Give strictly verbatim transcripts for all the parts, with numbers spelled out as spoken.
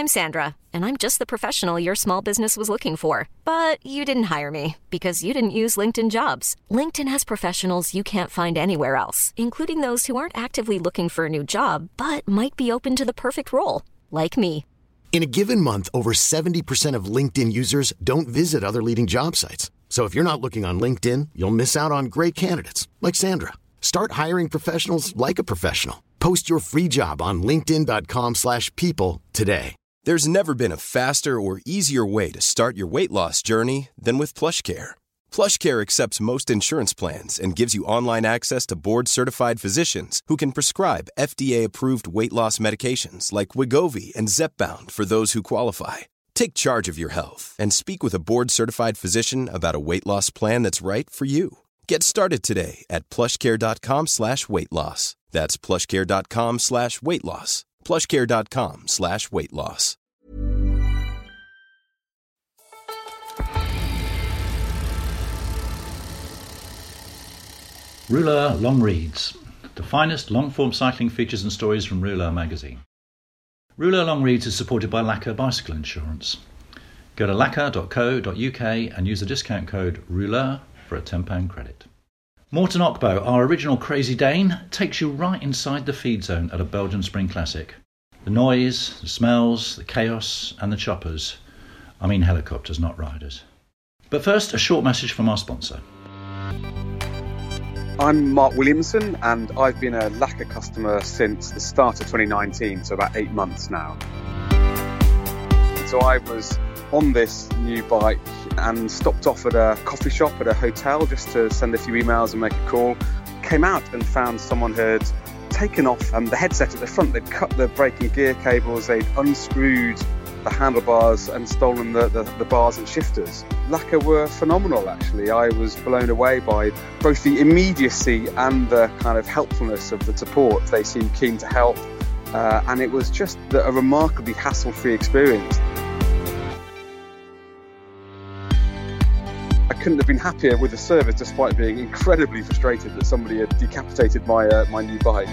I'm Sandra, and I'm just the professional your small business was looking for. But you didn't hire me because you didn't use LinkedIn Jobs. LinkedIn has professionals you can't find anywhere else, including those who aren't actively looking for a new job, but might be open to the perfect role, like me. In a given month, over seventy percent of LinkedIn users don't visit other leading job sites. So if you're not looking on LinkedIn, you'll miss out on great candidates like Sandra. Start hiring professionals like a professional. Post your free job on linkedin.com slash people today. There's never been a faster or easier way to start your weight loss journey than with PlushCare. PlushCare accepts most insurance plans and gives you online access to board-certified physicians who can prescribe F D A-approved weight loss medications like Wegovy and Zepbound for those who qualify. Take charge of your health and speak with a board-certified physician about a weight loss plan that's right for you. Get started today at plushcare.com slash weight loss. That's plushcare.com slash weight loss. plushcare.com slash weight loss. Rouleur Long Reads, the finest long-form cycling features and stories from Rouleur magazine. Rouleur Long Reads is supported by Lacquer Bicycle Insurance. Go to lacquer dot co dot uk and use the discount code ROULEUR for a ten pounds credit. Morten Ockbo, our original Crazy Dane, takes you right inside the feed zone at a Belgian Spring Classic. The noise, the smells, the chaos and the choppers. I mean helicopters, not riders. But first, a short message from our sponsor. I'm Mark Williamson and I've been a Lacquer customer since the start of twenty nineteen, so about eight months now. So I was on this new bike and stopped off at a coffee shop at a hotel just to send a few emails and make a call. Came out and found someone had taken off um, the headset at the front. They'd cut the brake and gear cables, they'd unscrewed the handlebars and stolen the, the, the bars and shifters. Lacquer were phenomenal, actually. I was blown away by both the immediacy and the kind of helpfulness of the support. They seemed keen to help, uh, and it was just the, a remarkably hassle-free experience. I couldn't have been happier with the service, despite being incredibly frustrated that somebody had decapitated my uh, my new bike.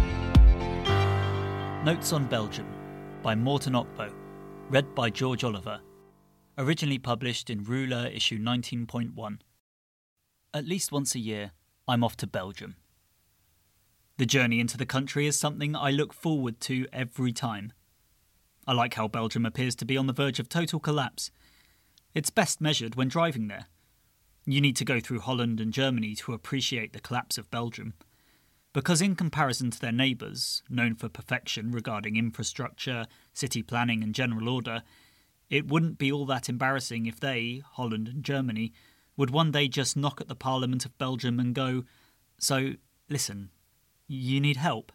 Notes on Belgium by Morten Ockbo, read by George Oliver. Originally published in Rouleur issue nineteen point one. At least once a year, I'm off to Belgium. The journey into the country is something I look forward to every time. I like how Belgium appears to be on the verge of total collapse. It's best measured when driving there. You need to go through Holland and Germany to appreciate the collapse of Belgium. Because in comparison to their neighbours, known for perfection regarding infrastructure, city planning and general order, it wouldn't be all that embarrassing if they, Holland and Germany, would one day just knock at the Parliament of Belgium and go, "So, listen, you need help."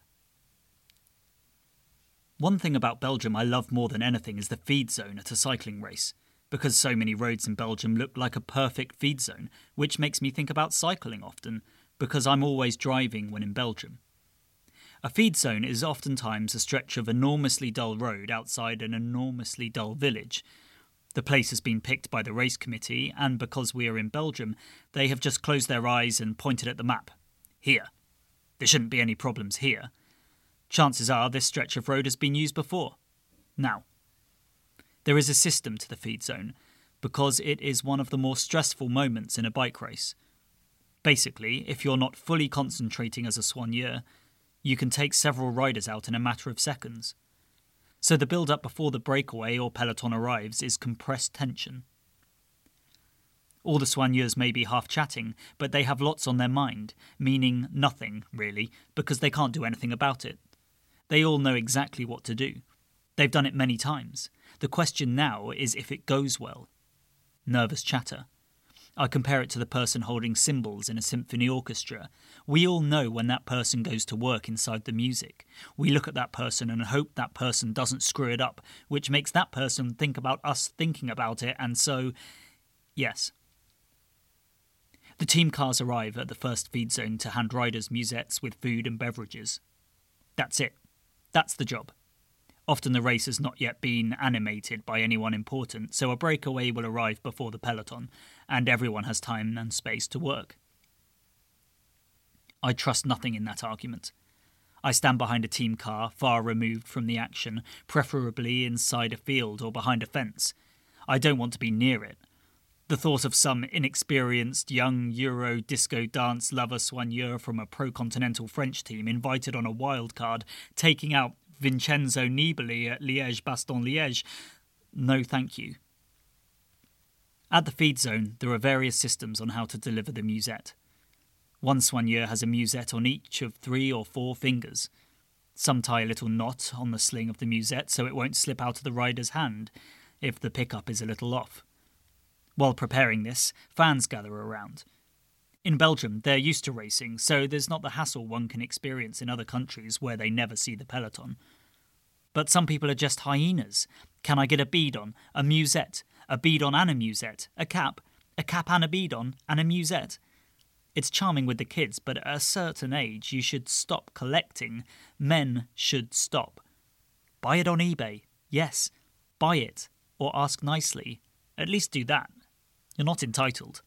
One thing about Belgium I love more than anything is the feed zone at a cycling race, because so many roads in Belgium look like a perfect feed zone, which makes me think about cycling often, because I'm always driving when in Belgium. A feed zone is oftentimes a stretch of enormously dull road outside an enormously dull village. The place has been picked by the race committee, and because we are in Belgium, they have just closed their eyes and pointed at the map. Here. There shouldn't be any problems here. Chances are this stretch of road has been used before. Now, there is a system to the feed zone, because it is one of the more stressful moments in a bike race. Basically, if you're not fully concentrating as a soigneur, you can take several riders out in a matter of seconds. So the build-up before the breakaway or peloton arrives is compressed tension. All the soigneurs may be half chatting, but they have lots on their mind, meaning nothing, really, because they can't do anything about it. They all know exactly what to do. They've done it many times. The question now is if it goes well. Nervous chatter. I compare it to the person holding cymbals in a symphony orchestra. We all know when that person goes to work inside the music. We look at that person and hope that person doesn't screw it up, which makes that person think about us thinking about it, and so, yes. The team cars arrive at the first feed zone to hand riders musettes with food and beverages. That's it. That's the job. Often the race has not yet been animated by anyone important, so a breakaway will arrive before the peloton, and everyone has time and space to work. I trust nothing in that argument. I stand behind a team car, far removed from the action, preferably inside a field or behind a fence. I don't want to be near it. The thought of some inexperienced young Euro disco dance lover soigneur from a pro-continental French team invited on a wild card, taking out Vincenzo Nibali at Liège-Bastogne-Liège. No thank you. At the feed zone, there are various systems on how to deliver the musette. One soigneur has a musette on each of three or four fingers. Some tie a little knot on the sling of the musette so it won't slip out of the rider's hand if the pickup is a little off. While preparing this, fans gather around. In Belgium, they're used to racing, so there's not the hassle one can experience in other countries where they never see the peloton. But some people are just hyenas. Can I get a bead on, a musette, a bead on and a musette, a cap, a cap and a bead on, and a musette? It's charming with the kids, but at a certain age you should stop collecting. Men should stop. Buy it on eBay. Yes, buy it, or ask nicely. At least do that. You're not entitled.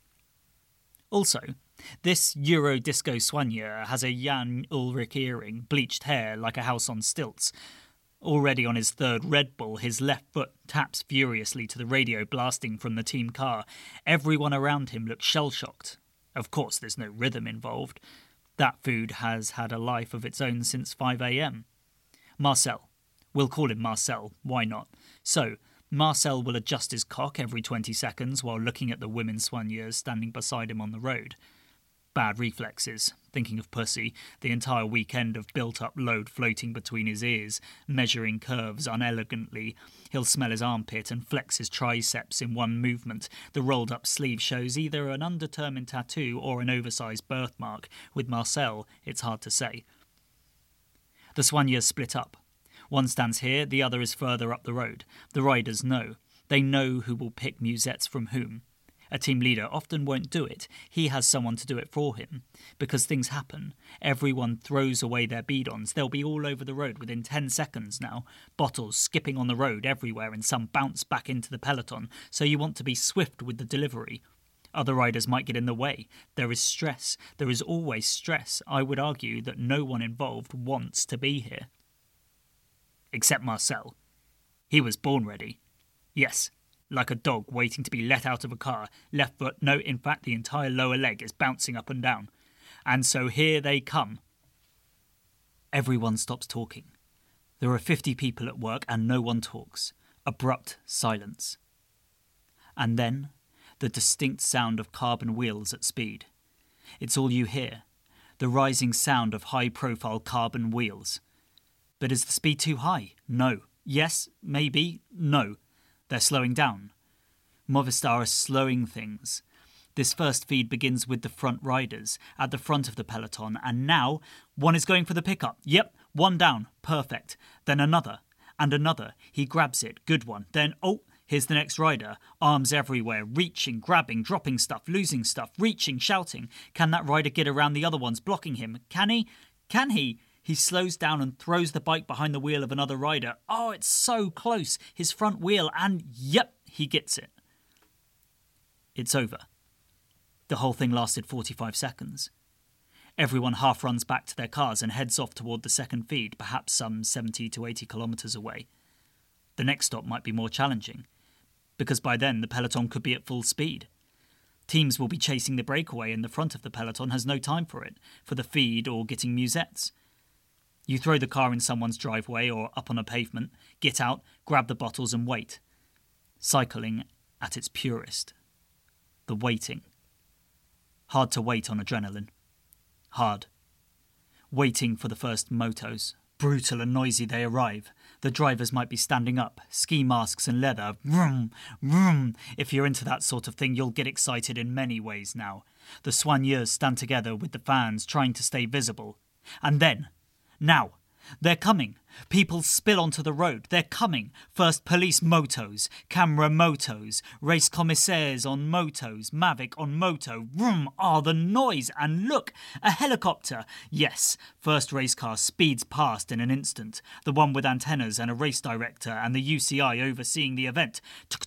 Also, this Euro disco soigneur has a Jan Ulrich earring, bleached hair like a house on stilts. Already on his third Red Bull, his left foot taps furiously to the radio blasting from the team car. Everyone around him looks shell-shocked. Of course, there's no rhythm involved. That food has had a life of its own since five a.m. Marcel. We'll call him Marcel, why not? So, Marcel will adjust his cock every twenty seconds while looking at the women soigneurs standing beside him on the road. Bad reflexes, thinking of pussy, the entire weekend of built-up load floating between his ears, measuring curves unelegantly. He'll smell his armpit and flex his triceps in one movement. The rolled-up sleeve shows either an undetermined tattoo or an oversized birthmark. With Marcel, it's hard to say. The soigneurs split up. One stands here, the other is further up the road. The riders know. They know who will pick musettes from whom. A team leader often won't do it. He has someone to do it for him. Because things happen. Everyone throws away their bead-ons. They'll be all over the road within ten seconds now. Bottles skipping on the road everywhere and some bounce back into the peloton. So you want to be swift with the delivery. Other riders might get in the way. There is stress. There is always stress. I would argue that no one involved wants to be here. Except Marcel. He was born ready. Yes, like a dog waiting to be let out of a car. Left foot, no, in fact the entire lower leg is bouncing up and down. And so here they come. Everyone stops talking. There are fifty people at work and no one talks. Abrupt silence. And then, the distinct sound of carbon wheels at speed. It's all you hear. The rising sound of high-profile carbon wheels. But is the speed too high? No. Yes, maybe, no. They're slowing down. Movistar is slowing things. This first feed begins with the front riders, at the front of the peloton, and now one is going for the pickup. Yep, one down. Perfect. Then another. And another. He grabs it. Good one. Then, oh, here's the next rider. Arms everywhere, reaching, grabbing, dropping stuff, losing stuff, reaching, shouting. Can that rider get around the other ones blocking him? Can he? Can he? He slows down and throws the bike behind the wheel of another rider. Oh, it's so close. His front wheel, and yep, he gets it. It's over. The whole thing lasted forty-five seconds. Everyone half runs back to their cars and heads off toward the second feed, perhaps some seventy to eighty kilometres away. The next stop might be more challenging, because by then the peloton could be at full speed. Teams will be chasing the breakaway and the front of the peloton has no time for it, for the feed or getting musettes. You throw the car in someone's driveway or up on a pavement, get out, grab the bottles and wait. Cycling at its purest. The waiting. Hard to wait on adrenaline. Hard. Waiting for the first motos. Brutal and noisy they arrive. The drivers might be standing up, ski masks and leather. Vroom, vroom. If you're into that sort of thing, you'll get excited in many ways now. The soigneurs stand together with the fans, trying to stay visible. And then... Now, they're coming. People spill onto the road. They're coming. First police motos, camera motos, race commissaires on motos, Mavic on moto. Vroom! Ah, the noise! And look! A helicopter! Yes, first race car speeds past in an instant. The one with antennas and a race director and the U C I overseeing the event.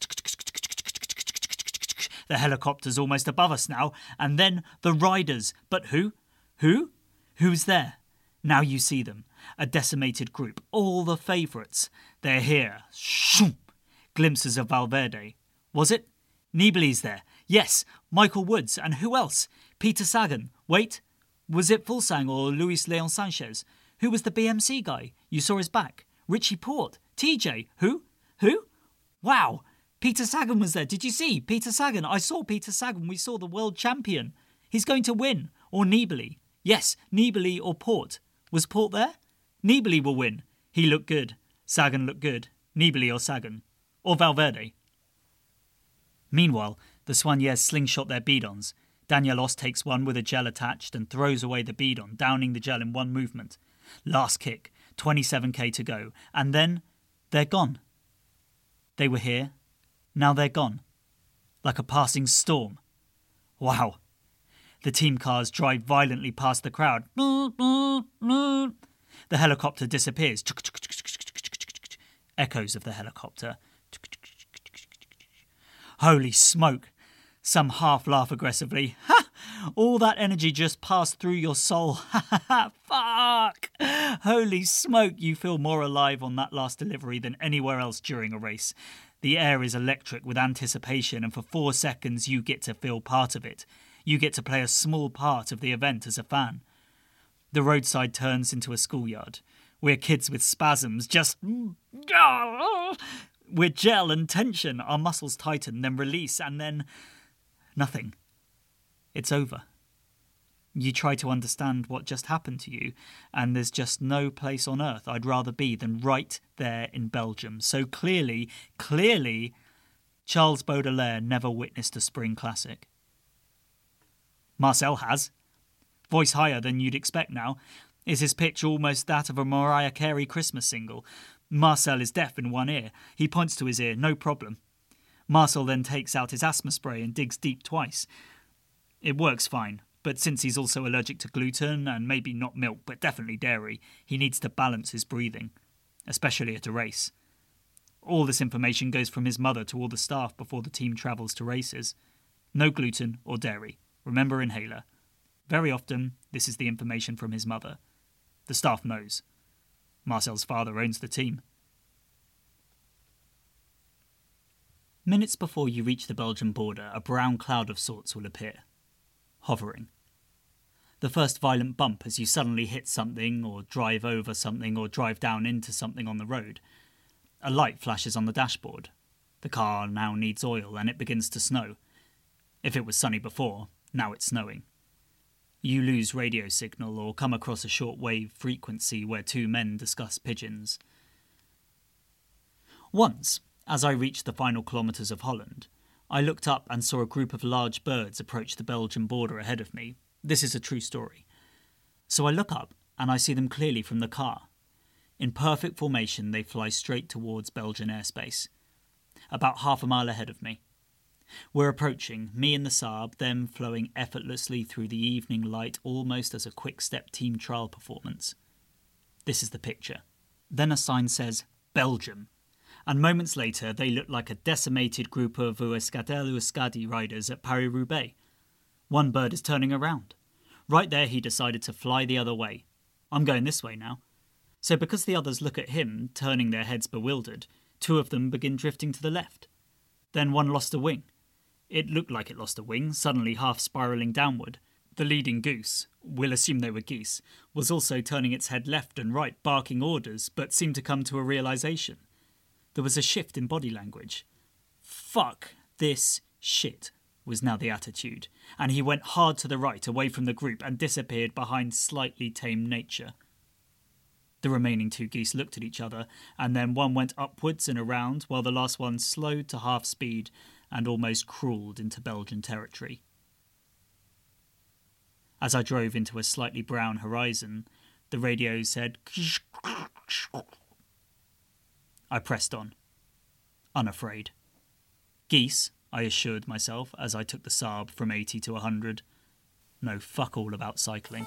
The helicopter's almost above us now. And then the riders. But who? Who? Who's there? Now you see them, a decimated group, all the favourites. They're here. Shoom! Glimpses of Valverde. Was it? Nibali's there. Yes, Michael Woods. And who else? Peter Sagan. Wait, was it Fulsang or Luis Leon Sanchez? Who was the B M C guy? You saw his back. Richie Porte. T J. Who? Who? Wow! Peter Sagan was there. Did you see? Peter Sagan. I saw Peter Sagan. We saw the world champion. He's going to win. Or Nibali. Yes, Nibali or Porte. Was Porte there? Nibali will win. He looked good. Sagan looked good. Nibali or Sagan. Or Valverde. Meanwhile, the Soigneurs slingshot their bidons. Danielos takes one with a gel attached and throws away the bidon, downing the gel in one movement. Last kick. twenty-seven k to go. And then they're gone. They were here. Now they're gone. Like a passing storm. Wow. The team cars drive violently past the crowd. The helicopter disappears. Echoes of the helicopter. Holy smoke. Some half laugh aggressively. Ha! All that energy just passed through your soul. Ha ha ha! Fuck! Holy smoke, you feel more alive on that last delivery than anywhere else during a race. The air is electric with anticipation, and for four seconds you get to feel part of it. You get to play a small part of the event as a fan. The roadside turns into a schoolyard. We're kids with spasms, just... We're gel and tension. Our muscles tighten, then release, and then... nothing. It's over. You try to understand what just happened to you, and there's just no place on earth I'd rather be than right there in Belgium. So clearly, clearly, Charles Baudelaire never witnessed a spring classic. Marcel has. Voice higher than you'd expect now. Is his pitch almost that of a Mariah Carey Christmas single? Marcel is deaf in one ear. He points to his ear, no problem. Marcel then takes out his asthma spray and digs deep twice. It works fine, but since he's also allergic to gluten and maybe not milk, but definitely dairy, he needs to balance his breathing, especially at a race. All this information goes from his mother to all the staff before the team travels to races. No gluten or dairy. Remember inhaler. Very often, this is the information from his mother. The staff knows. Marcel's father owns the team. Minutes before you reach the Belgian border, a brown cloud of sorts will appear, hovering. The first violent bump as you suddenly hit something, or drive over something, or drive down into something on the road. A light flashes on the dashboard. The car now needs oil, and it begins to snow. If it was sunny before, now it's snowing. You lose radio signal or come across a short-wave frequency where two men discuss pigeons. Once, as I reached the final kilometres of Holland, I looked up and saw a group of large birds approach the Belgian border ahead of me. This is a true story. So I look up and I see them clearly from the car. In perfect formation, they fly straight towards Belgian airspace, about half a mile ahead of me. We're approaching, me and the Saab, them flowing effortlessly through the evening light almost as a quick-step team trial performance. This is the picture. Then a sign says, Belgium. And moments later, they look like a decimated group of Euskaltel Euskadi riders at Paris-Roubaix. One bird is turning around. Right there, he decided to fly the other way. I'm going this way now. So because the others look at him, turning their heads bewildered, two of them begin drifting to the left. Then one lost a wing. It looked like it lost a wing, suddenly half spiralling downward. The leading goose, we'll assume they were geese, was also turning its head left and right, barking orders, but seemed to come to a realisation. There was a shift in body language. Fuck this shit was now the attitude, and he went hard to the right, away from the group, and disappeared behind slightly tamed nature. The remaining two geese looked at each other, and then one went upwards and around, while the last one slowed to half speed and almost crawled into Belgian territory. As I drove into a slightly brown horizon, the radio said... I pressed on, unafraid. Geese, I assured myself as I took the Saab from eighty to one hundred. Know fuck all about cycling.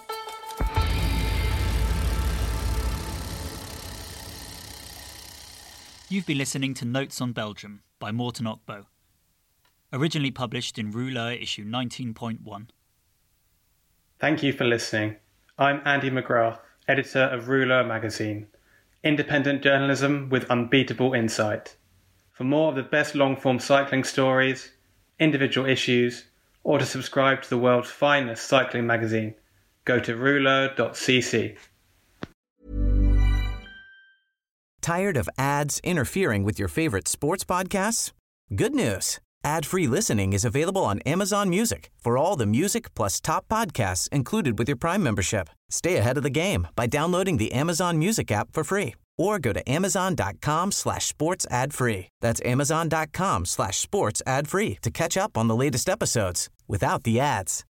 You've been listening to Notes on Belgium by Morten Okbo. Originally published in Rouleur issue nineteen point one. Thank you for listening. I'm Andy McGrath, editor of Rouleur magazine, independent journalism with unbeatable insight. For more of the best long-form cycling stories, individual issues, or to subscribe to the world's finest cycling magazine, go to rouleur dot c c. Tired of ads interfering with your favorite sports podcasts? Good news. Ad-free listening is available on Amazon Music for all the music plus top podcasts included with your Prime membership. Stay ahead of the game by downloading the Amazon Music app for free or go to amazon.com slash sports ad free. That's amazon.com slash sports ad free to catch up on the latest episodes without the ads.